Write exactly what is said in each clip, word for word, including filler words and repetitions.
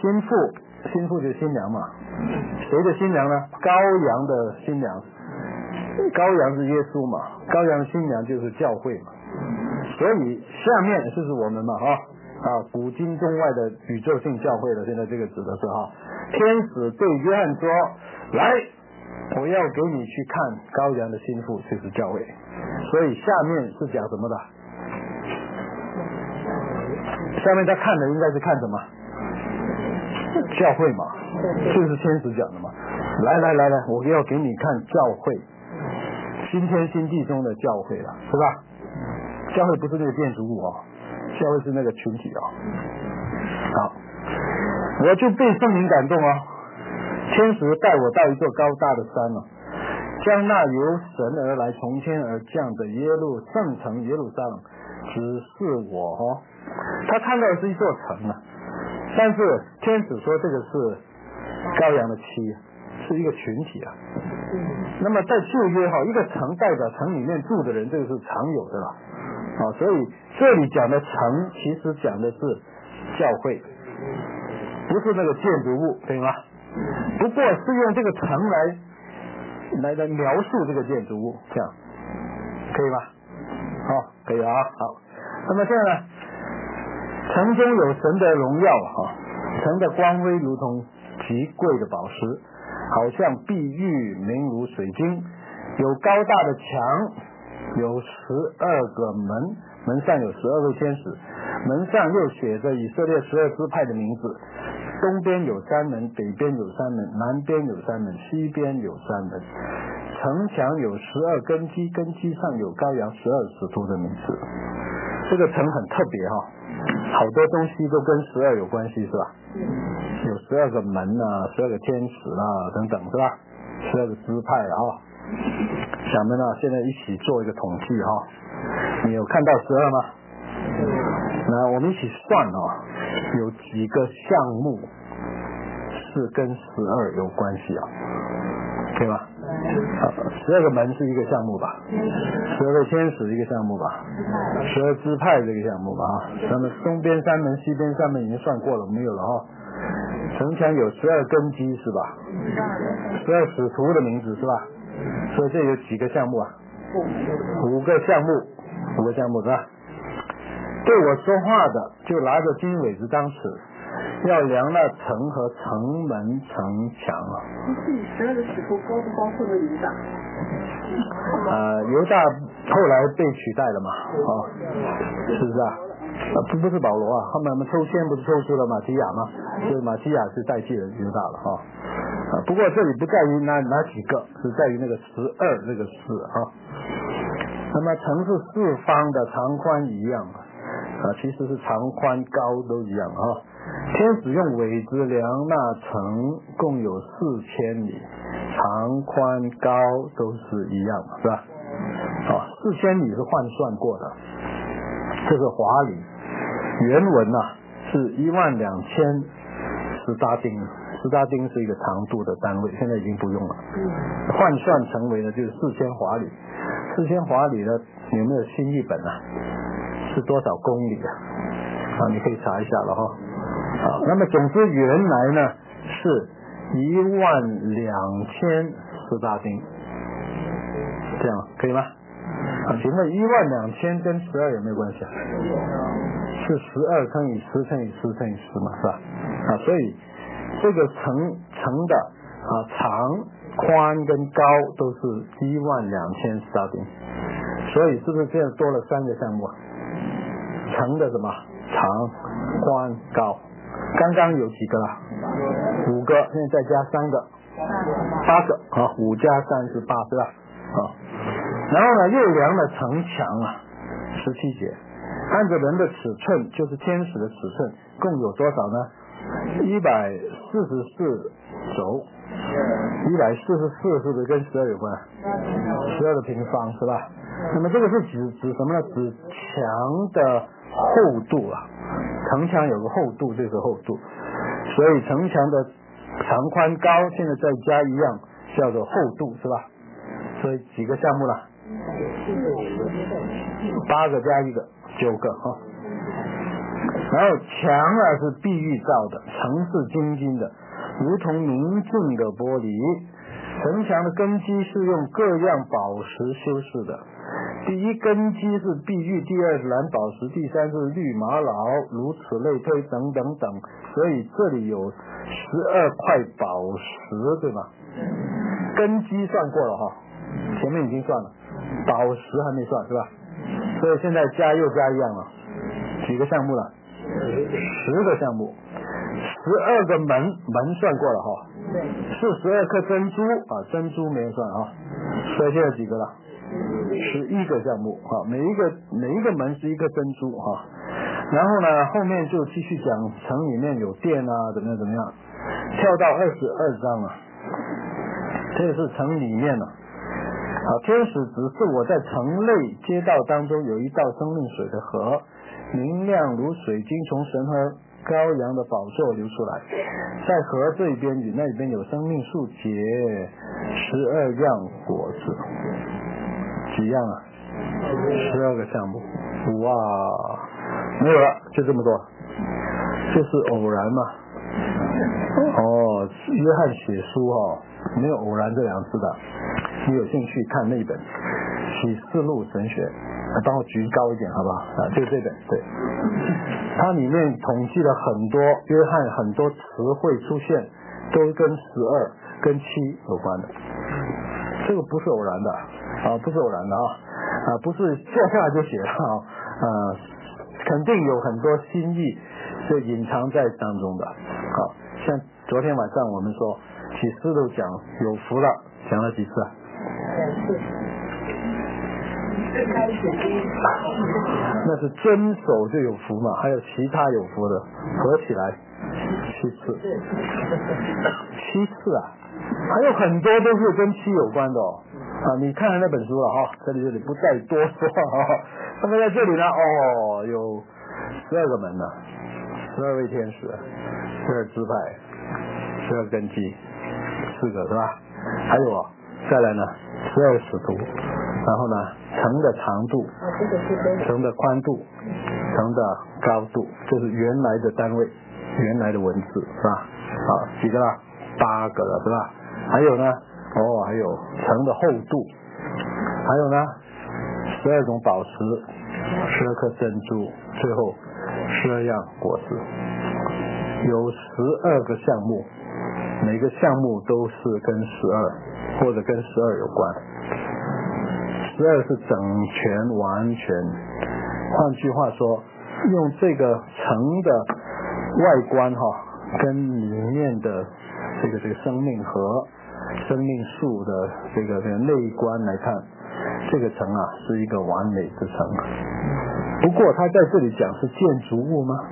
新妇，新妇就是新娘嘛，谁的新娘呢？羔羊的新娘，羔羊是耶稣嘛，羔羊的新娘就是教会嘛，所以下面就是我们嘛，哈啊，古今中外的宇宙性教会的，现在这个指的是哈，天使对约翰说，来，我要给你去看羔羊的新妇，就是教会，所以下面是讲什么的？下面他看的应该是看什么？教会嘛，就是天使讲的嘛。来来来来，我要给你看教会，新天新地中的教会了，是吧？教会不是那个建筑物哦，教会是那个群体哦。好，我就被圣灵感动哦，天使带我到一座高大的山了，将那由神而来从天而降的耶路圣城耶路撒冷指示我哦。他看到的是一座城啊，但是天使说这个是羔羊的妻，是一个群体啊。那么在旧约哈，一个城代表城里面住的人，这个是常有的啦。啊，所以这里讲的城其实讲的是教会，不是那个建筑物，对吗？不过是用这个城来来来描述这个建筑物，这样可以吧？好，可以啊。好，那么现在呢？城中有神的荣耀啊，城的光辉如同极贵的宝石，好像碧玉明如水晶，有高大的墙，有十二个门，门上有十二位天使，门上又写着以色列十二支派的名字，东边有三门，北边有三门，南边有三门，西边有三门，城墙有十二根基，根基上有羔羊十二使徒的名字。这个城很特别哈、哦，好多东西都跟十二有关系，是吧？有十二个门啊，十二个天使啊等等，是吧？十二个支派啊，咱们呢现在一起做一个统计哈、哦，你有看到十二吗？那我们一起算哦，有几个项目是跟十二有关系啊？可以吗？十二个门是一个项目吧，十二位天使一个项目吧，十二支派这个项目吧啊。那么东边三门西边三门已经算过了，没有了哈。城墙有十二根基是吧？十二使徒的名字是吧？所以这有几个项目啊？五个项目，五个项目是吧？对我说话的就拿着金苇子当尺，要量那城和城门城墙啊。 十二个使徒包不包括了犹大？ 呃，犹大后来被取代了嘛，啊、哦，是不是啊？啊不不是保罗啊，后面我们抽签不是抽出了马提亚吗？所以马提亚是代替了犹大了哈。啊，不过这里不在于哪哪几个，是在于那个十二这个字啊。那么城是四方的，长宽一样啊，其实是长宽高都一样啊。天使用苇子量那城共有四千里，长宽高都是一样，是吧？啊，四千里是换算过的，这是华里，原文呐、啊、是一万两千斯大丁，斯大丁是一个长度的单位，现在已经不用了，换算成为呢就是四千华里，四千华里呢有没有新译本啊？是多少公里啊？啊，你可以查一下了哈。啊，那么总之原来呢是一万两千斯大丁，这样可以吗？啊，请问一万两千跟十二有没有关系啊？是十二乘以十乘以十乘以十嘛，是吧？啊，所以这个乘乘的啊长宽跟高都是一万两千斯大丁，所以是不是这样多了三个项目啊？乘的什么长宽高，刚刚有几个了？五个，现在再加三个，八个啊，五加三是八，是吧？啊，然后呢，又量了城墙啊，十七节，按着人的尺寸，就是天使的尺寸，共有多少呢？一百四十四轴，一百四十四是不是跟十二有关？十二的平方是吧？那么这个是指指什么呢？指墙的厚度啊，城墙有个厚度，这是厚度，所以城墙的长宽高现在再加一样叫做厚度，是吧？所以几个项目了？八个加一个，九个哈。 然后墙啊是碧玉造的，城是金金的，如同明镜的玻璃。城墙的根基是用各样宝石修饰的，第一根基是碧玉，第二是蓝宝石，第三是绿玛瑙，如此类推，等等等。所以这里有十二块宝石，对吗？根基算过了哈，前面已经算了，宝石还没算，是吧？所以现在加又加一样了，几个项目了？十个项目，十二个门，门算过了哈，是十二颗珍珠啊，珍珠没有算啊，所以现在几个了？十一个项目啊，每一个每一个门是一个珍珠哈。然后呢，后面就继续讲城里面有殿啊，怎么样怎么样，跳到二十二章啊，这是城里面了。啊，天使指示我在城内街道当中有一道生命水的河，明亮如水晶，从神和羔羊的宝座流出来，在河这一边与那边有生命树结十二样果子，几样啊？十二个项目，哇，没有了，就这么多，这是偶然嘛？哦，约翰写书哦，没有偶然这两个字的。你有兴趣看那本启示录神学，帮我举高一点好不好啊？就这本，对，它里面统计了很多约翰很多词汇出现都跟十二跟七有关的，这个不是偶然的啊，不是偶然的啊啊，不是坐下来就写了啊，啊，肯定有很多心意是隐藏在当中的。好，像昨天晚上我们说启示录讲有福了，讲了几次啊？那是遵守就有福嘛，还有其他有福的，合起来七次，七次啊，还有很多都是跟七有关的哦。啊，你看了那本书了哈，这里这里不再多说哈。那么在这里呢，哦，有十二个门呢，十二位天使，十二支派，十二根基，四个是吧？还有啊，再来呢，十二使徒，然后呢，城的长度，城的宽度，城的高度，这是原来的单位，原来的文字是吧？啊，几个了？八个了是吧？还有呢，哦，还有城的厚度，还有呢，十二种宝石，十二颗珍珠，最后十二样果子，有十二个项目，每个项目都是跟十二或者跟十二有关。十二是整全完全，换句话说，用这个城的外观哈，跟里面的这个这个生命和生命树的这个这个内观来看，这个城啊是一个完美之城。不过他在这里讲是建筑物吗？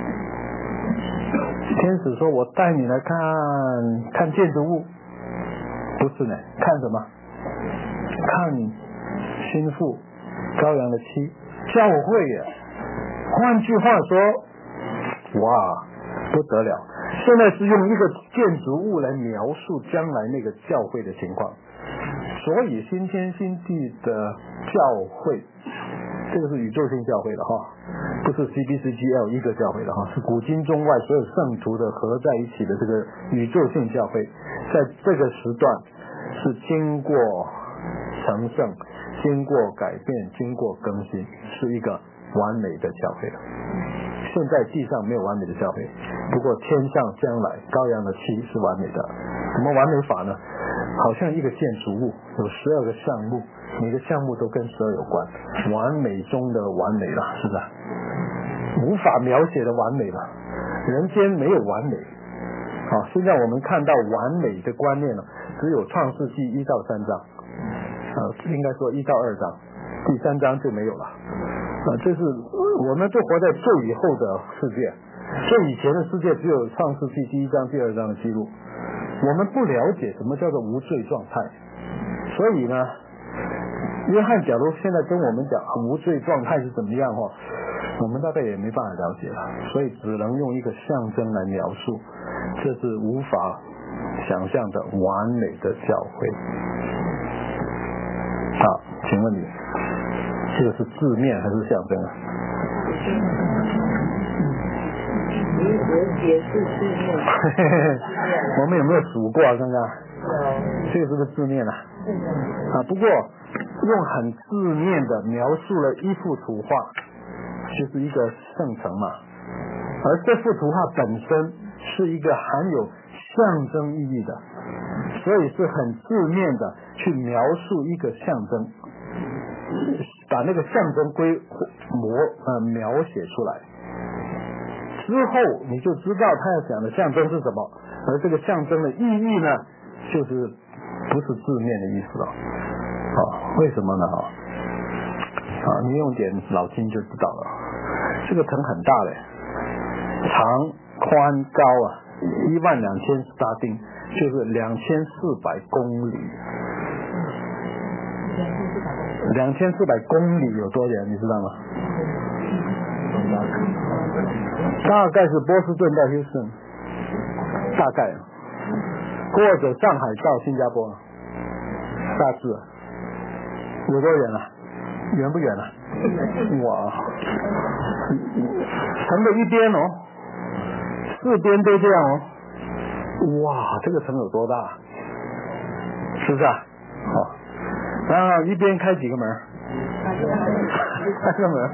天使说我带你来看看建筑物，不是呢，看什么？看心腹羔羊的妻，教会耶。换句话说，哇，不得了，现在是用一个建筑物来描述将来那个教会的情况。所以新天新地的教会，这个是宇宙性教会的哈，不是 C B C G L 一个教会的哈，是古今中外所有圣徒的合在一起的这个宇宙性教会，在这个时段是经过成圣，经过改变，经过更新，是一个完美的教会了。现在地上没有完美的教会，不过天上将来羔羊的妻是完美的。怎么完美法呢？好像一个建筑物有十二个项目，每个项目都跟十二有关，完美中的完美了，是吧？无法描写的完美了，人间没有完美。好，现在我们看到完美的观念呢，只有创世纪一到三章，呃，应该说一到二章，第三章就没有了。啊，这是我们都活在最以后的世界，最以前的世界只有创世纪第一章、第二章的记录。我们不了解什么叫做无罪状态，所以呢，约翰假如现在跟我们讲无罪状态是怎么样哦，我们大概也没办法了解了，所以只能用一个象征来描述，这是无法想象的完美的教会。好，请问你，这个是字面还是象征啊？ 也是字面。 我们有没有数过啊？看看，这个是个字面啊。啊，不过用很字面的描述了一幅图画，就是一个圣城嘛。而这幅图画本身是一个含有象征意义的，所以是很字面的去描述一个象征，把那个象征规模呃描写出来。之后你就知道他要讲的象征是什么，而这个象征的意义呢，就是不是字面的意思了。好，为什么呢？哈，啊，你用点脑筋就知道了。这个城很大嘞，长、宽、高啊，一万两千斯大丁，就是两千四百公里。两千四百公里有多远？你知道吗？大概是波士顿到休斯顿，大概，或者上海到新加坡，大致有多远啊？远不远啊？哇，城的一边哦，四边都这样哦，哇，这个城有多大？是不是啊？好，然后一边开几个门？三个门。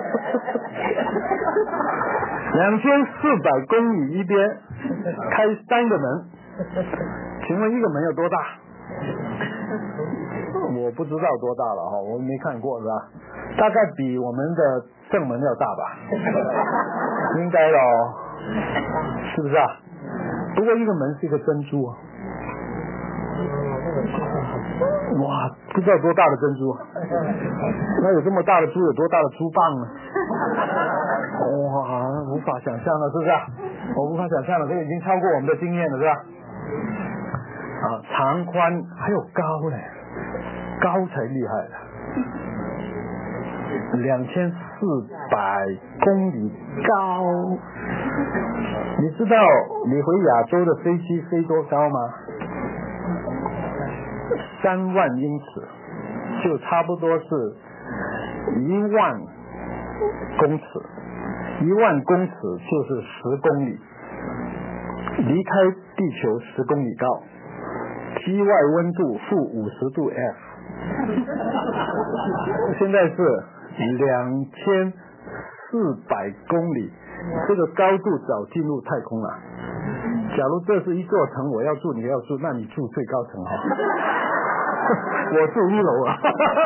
两千四百公里一边开三个门，请问一个门有多大？我不知道多大了哈，我没看过是吧？大概比我们的正门要大吧？应该咯，是不是啊？不过一个门是一个珍珠啊，哇，不知道多大的珍珠，那有这么大的珠，有多大的珠棒呢？哇，无法想象了，是不是啊？我无法想象了，这个已经超过我们的经验了，是吧？啊，长宽还有高呢，高才厉害了，两千四百公里高。你知道你回亚洲的飞机飞多高吗？三万英尺，就差不多是一万公尺。一万公尺就是十公里，离开地球十公里高，机外温度负五十度 F， 现在是两千四百公里，这个高度早进入太空了。假如这是一座城，我要住你要住，那你住最高层哈，我住一楼啊，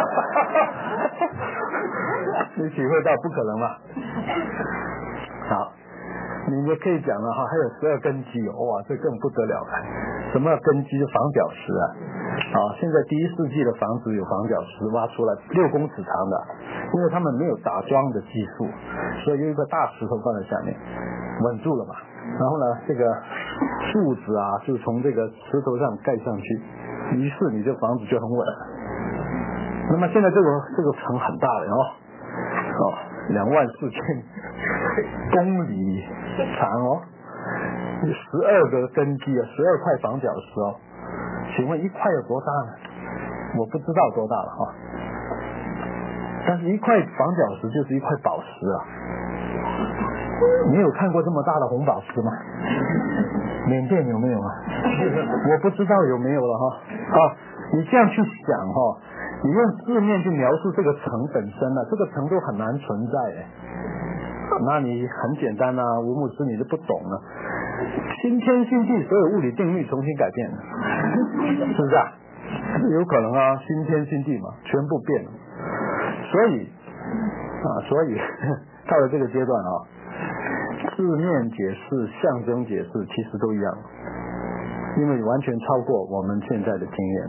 你体会到不可能了。好，你也可以讲了哈，还有十二根基，哇，这更不得了了。什么根基？就防脚石啊！啊，现在第一世纪的房子有防脚石挖出来六公尺长的，因为他们没有打桩的技术，所以有一个大石头放在下面，稳住了嘛。然后呢，这个柱子啊，就从这个石头上盖上去，于是你这房子就很稳。那么现在这个这个城很大了哦，哦，两万四千公里长哦，十二个根基啊，十二块防脚石哦。请问一块有多大呢？我不知道多大了哈、哦。但是一块防脚石就是一块宝石啊。你有看过这么大的红宝石吗？缅甸有没有啊？我不知道有没有了哈。啊，你这样去想哈、哦，你用字面去描述这个城本身呢、啊，这个城都很难存在哎。那你很简单啊，吴牧师你就不懂了。新天新地，所有物理定律重新改变了，是不是啊？有可能啊，新天新地嘛，全部变了。所以啊，所以到了这个阶段啊，字面解释、象征解释其实都一样，因为完全超过我们现在的经验，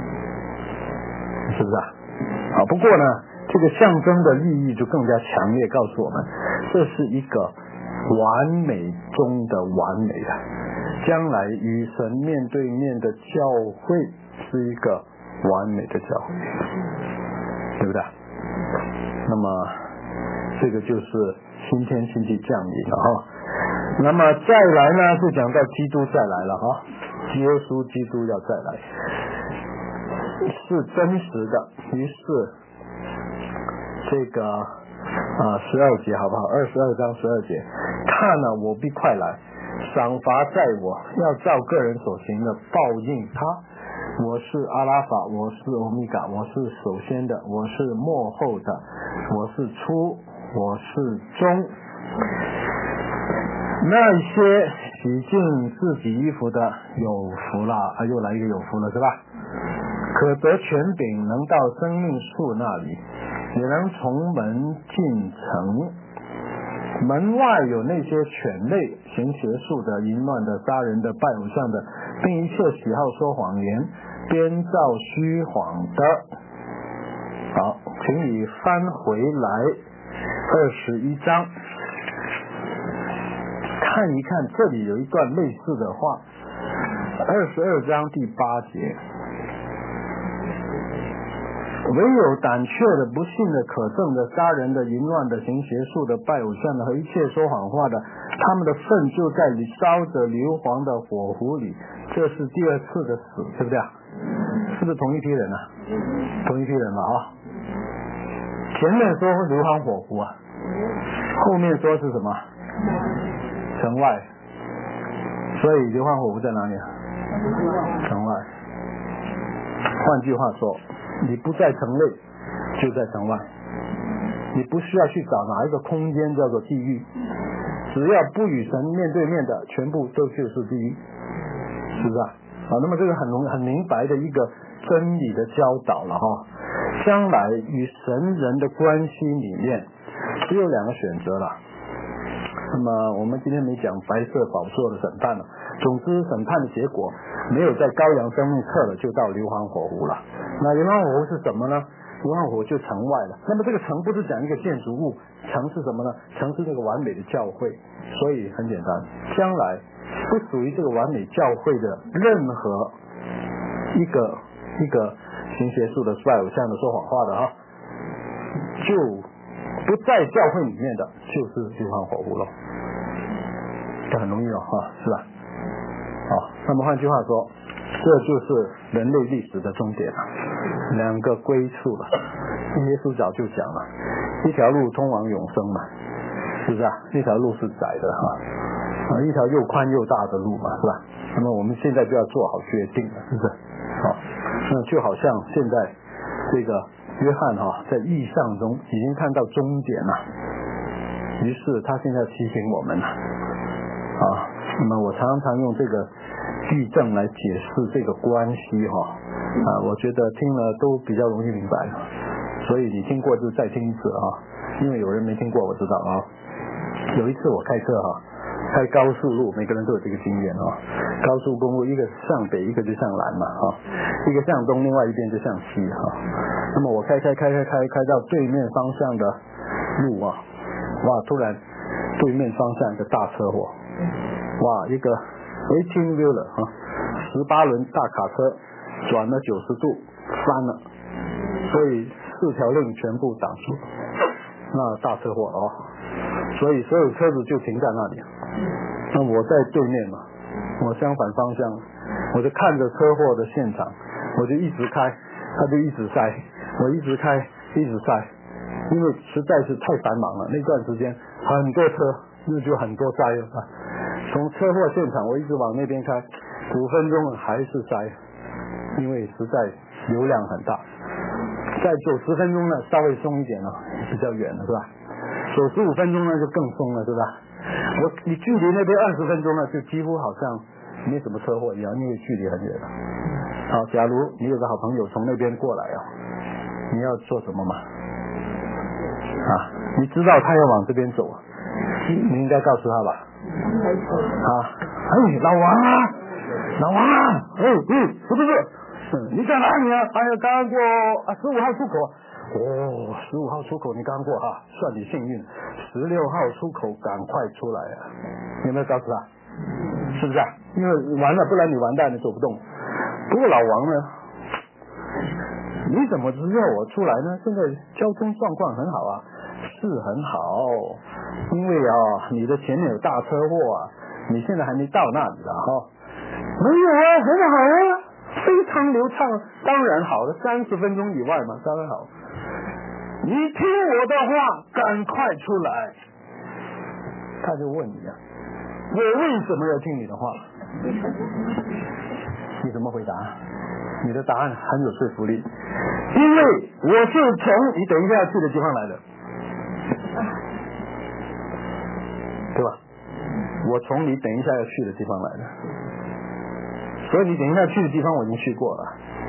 是不是啊？啊，不过呢，这个象征的意义就更加强烈，告诉我们这是一个完美中的完美的，将来与神面对面的教会是一个完美的教会，对不对？那么这个就是新天新地降临了哈。那么再来呢，就讲到基督再来了哈，耶稣基督要再来，是真实的。于是这个啊，十二节好不好？二十二章十二节，看了我必快来，赏罚在我，要照个人所行的报应他。我是阿拉法，我是欧米伽，我是首先的，我是末后的，我是初，我是终。那一些洗净自己衣服的有福了，啊，又来一个有福了是吧？可得权柄，能到生命树那里，也能从门进城。门外有那些犬类、行邪术的、淫乱的、杀人的、拜偶像的，并一切喜好说谎言、编造虚谎的。好，请你翻回来二十一章，看一看，这里有一段类似的话。二十二章第八节，唯有胆怯的、不信的、可憎的、杀人的、淫乱的、行邪术的、拜偶像的和一切说谎话的，他们的粪就在你烧着硫磺的火湖里。这是第二次的死，对不对啊？是不是同一批人啊？同一批人了啊！前面说硫磺火湖啊，后面说是什么？城外。所以硫磺火湖在哪里啊？城外。换句话说，你不在城内就在城外，你不需要去找哪一个空间叫做地狱，只要不与神面对面的，全部都就是地狱，是不是啊？啊，那么这个很容很明白的一个真理的教导了哈。将来与神人的关系里面只有两个选择了。那么我们今天没讲白色宝座的审判了，总之审判的结果没有在羔羊生命册了，就到硫磺火湖了。那硫磺火湖是什么呢？硫磺火湖就城外了。那么这个城不是讲一个建筑物，城是什么呢？城是这个完美的教会。所以很简单，将来不属于这个完美教会的任何一个一个行邪术的、拜偶像的、说谎话的啊，就不在教会里面的，就是硫磺火湖了。这很容易了啊，是吧？好，那么换句话说，这就是人类历史的终点了，两个归处了。耶稣早就讲了，一条路通往永生嘛，是不是啊？一条路是窄的哈，啊，一条又宽又大的路嘛，是吧？那么我们现在就要做好决定了，是不是？好，那就好像现在这个约翰哈、啊、在异象中已经看到终点了，于是他现在提醒我们了啊。那么我常常用这个例证来解释这个关系哈啊，我觉得听了都比较容易明白，所以你听过就再听一次啊，因为有人没听过我知道啊。有一次我开车哈、啊，开高速路，每个人都有这个经验啊。高速公路一个向北，一个就向南嘛啊，一个向东，另外一边就向西哈、啊。那么我开开开开开开到对面方向的路啊，哇！突然对面方向一个大车祸，哇！一个eighteen wheeler 啊，十八轮大卡车转了九十度翻了，所以四条令全部挡住，那大车祸哦。所以所有车子就停在那里。那我在对面嘛，我相反方向，我就看着车祸的现场，我就一直开，他就一直塞，我一直开一直塞，因为实在是太繁忙了，那段时间很多车，那就很多塞了。从车祸现场我一直往那边开，五分钟还是塞，因为实在流量很大。再走十分钟呢，稍微松一点了，比较远了是吧？走十五分钟呢就更松了，是吧？我你距离那边二十分钟呢，就几乎好像没什么车祸一样，因为距离很远了。好，假如你有个好朋友从那边过来啊，你要做什么嘛？啊，你知道他要往这边走，你应该告诉他吧？啊，哎，老王啊，老王啊，哎嗯，是不是？嗯，你在哪里啊？哎呀，刚刚过啊十五号出口。哦，十五号出口你刚过哈、啊，算你幸运。十六号出口赶快出来啊！你有没有告诉他？是不是啊？因为完了，不然你完蛋，你走不动。不过老王呢？你怎么知道我出来呢？现在交通状况很好啊，是很好。因为啊，你的前面有大车祸啊，你现在还没到那里了哈、哦。没有啊，很好啊，非常流畅，当然好了，三十分钟以外嘛，当然好。 你听我的话，赶快出来。他就问你啊，我为什么要听你的话？你怎么回答？你的答案很有说服力，因为我是从你等一下要去的地方来的，对吧？我从你等一下要去的地方来的，所以你等一下去的地方我已经去过了，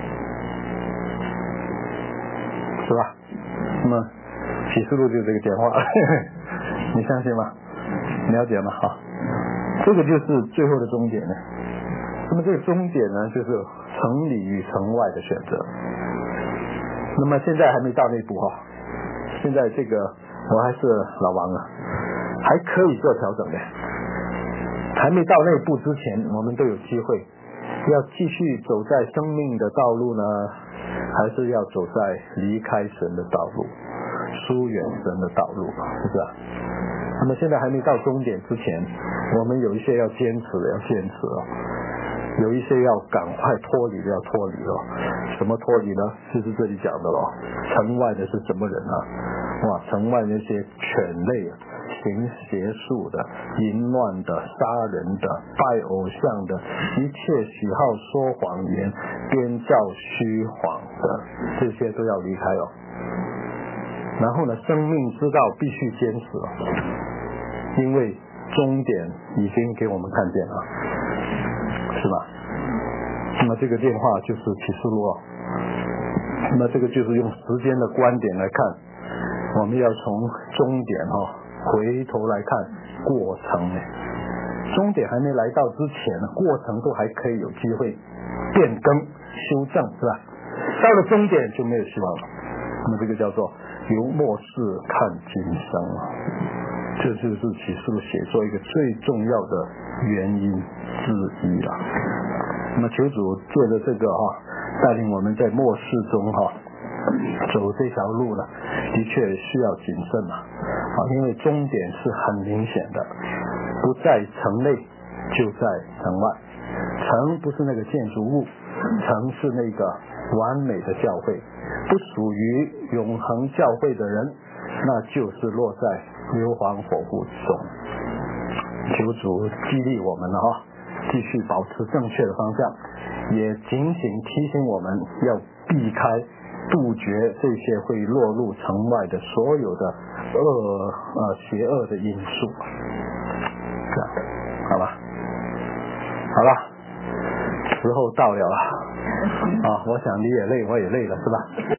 是吧？那么启示录就是这个简化，你相信吗？了解吗？好，这个就是最后的终点呢。那么这个终点呢，就是城里与城外的选择。那么现在还没到那步哈，现在这个我还是老王啊，还可以做调整的。还没到那步之前，我们都有机会，要继续走在生命的道路呢，还是要走在离开神的道路，疏远神的道路，是不是啊？那么现在还没到终点之前，我们有一些要坚持的，要坚持哦。有一些要赶快脱离的，要脱离哦。什么脱离呢？就是这里讲的咯。城外的是什么人啊？哇，城外那些犬类啊，行邪术的、淫乱的、杀人的、拜偶像的，一切喜好说谎言、编造虚谎的，这些都要离开哦。然后呢，生命之道必须坚持哦，因为终点已经给我们看见了。是吧？那么这个电话就是启示录，那么这个就是用时间的观点来看，我们要从终点哈、哦、回头来看过程呢。终点还没来到之前，过程都还可以有机会变更修正，是吧？到了终点就没有希望了。那么这个叫做由末世看今生啊，这就是启示录写作一个最重要的原因之一了。那么求主借着这个哈、啊，带领我们在末世中哈、啊、走这条路呢，的确需要谨慎嘛啊，因为终点是很明显的，不在城内就在城外。城不是那个建筑物，城是那个完美的教会。不属于永恒教会的人，那就是落在硫磺火湖之中。求主激励我们了啊，继续保持正确的方向，也警醒提醒我们要避开、杜绝这些会落入城外的所有的恶呃邪恶的因素。这样，好吧，好了，时候到了了啊！我想你也累，我也累了，是吧？